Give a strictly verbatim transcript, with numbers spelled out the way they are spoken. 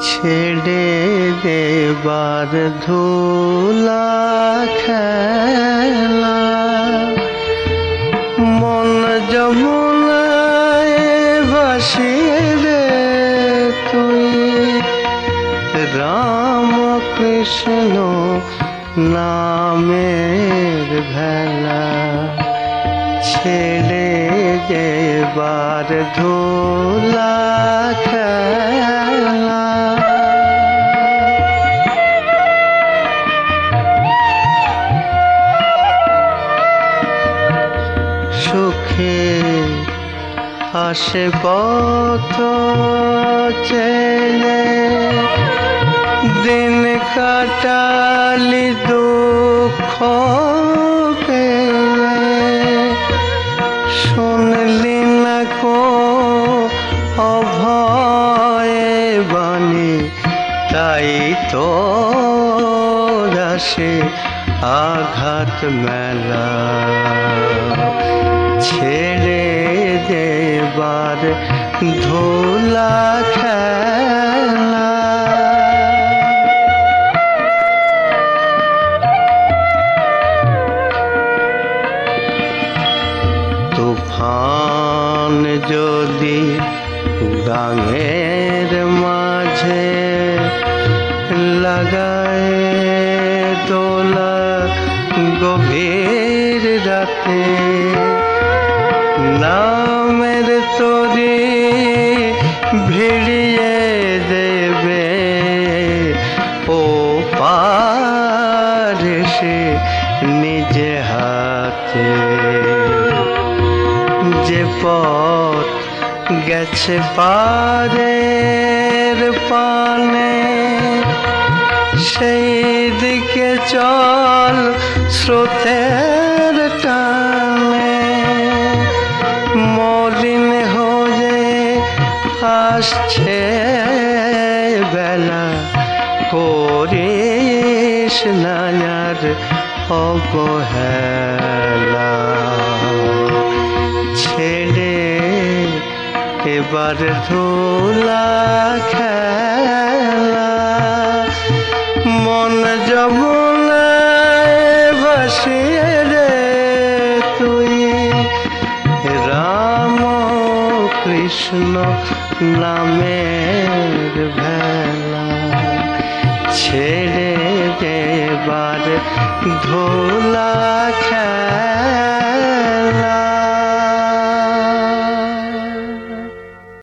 ছেড়ে দেবার ধুলা খেলা মন যমুনায় ভাসিয়ে দে তুই রাম কৃষ্ণ নামের ভেলা ছেড়ে দেবার ধুলা খেলা সুখে আসে পথ চেলে দিন কাটালি দুঃখ পেলে শুনলি না কো অভয়ে বাণী তাই তো দাসে আঘাত মেলা ছেড়ে দেবার ধুলা খেলা তুফান যদি গাঙের মাঝে লাগায় দোলা গভীর রাতে নামের তরি ভিড়িয়ে দেবে ও পারে সে নিজে হাতে যে পথ গেছে পারের পানে সেই দিকে চল স্রোতের টানে মলিন হয়ে আসছে বেলা করিস না আর অবহেলা ছেড়ে এবার ধুলা খেলা মন যমুনায় ভাসিয়ে রে তুই রাম কৃষ্ণ নামের ভেলা ছেড়ে দেবার ধুলা খেলা।